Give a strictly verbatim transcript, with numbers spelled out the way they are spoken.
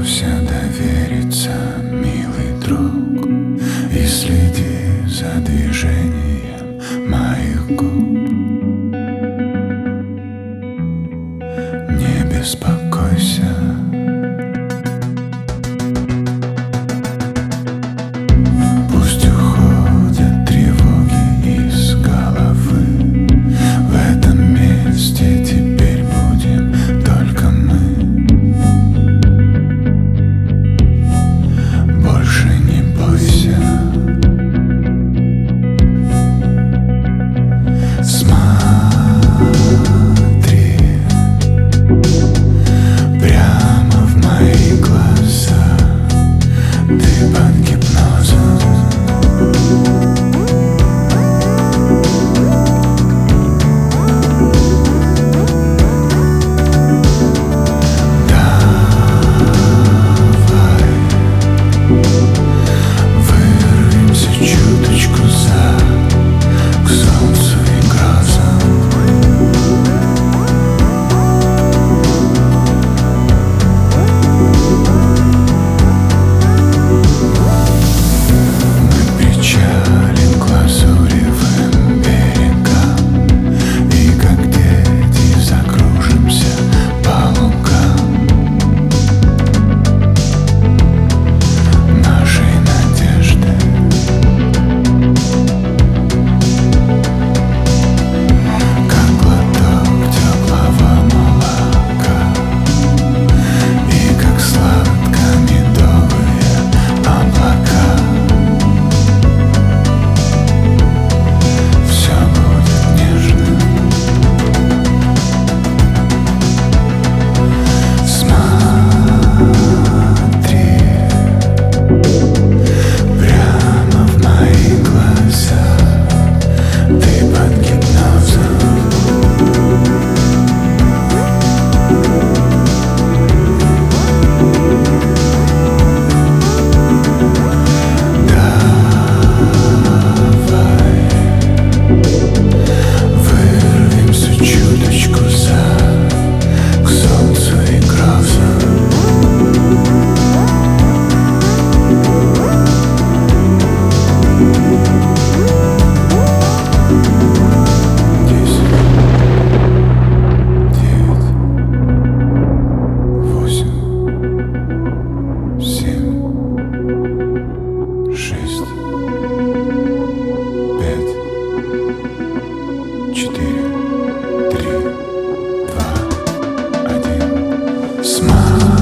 Готовься довериться, милый друг, и следи за движением моих губ. Не беспокойся, пусть уходят тревоги из головы. В этом месте теперь будем только мы. Больше не бойся, смотри прямо в мои глаза. Ты под гипнозом. Вырвемся чуточку за к солнцу и грозам. Мы причалим к лазуревым берегам, и как дети закружимся по лугам нашей надежды. Как глоток теплого молока, и как сладко медовые облака. Все будет нежно. Смотри прямо в мои глаза. Ты под гипнозом. Давай вырвемся чуточку за к солнцу и грозам. Десять, девять, восемь, семь, шесть, пять, четыре, три, два, один. Смотри.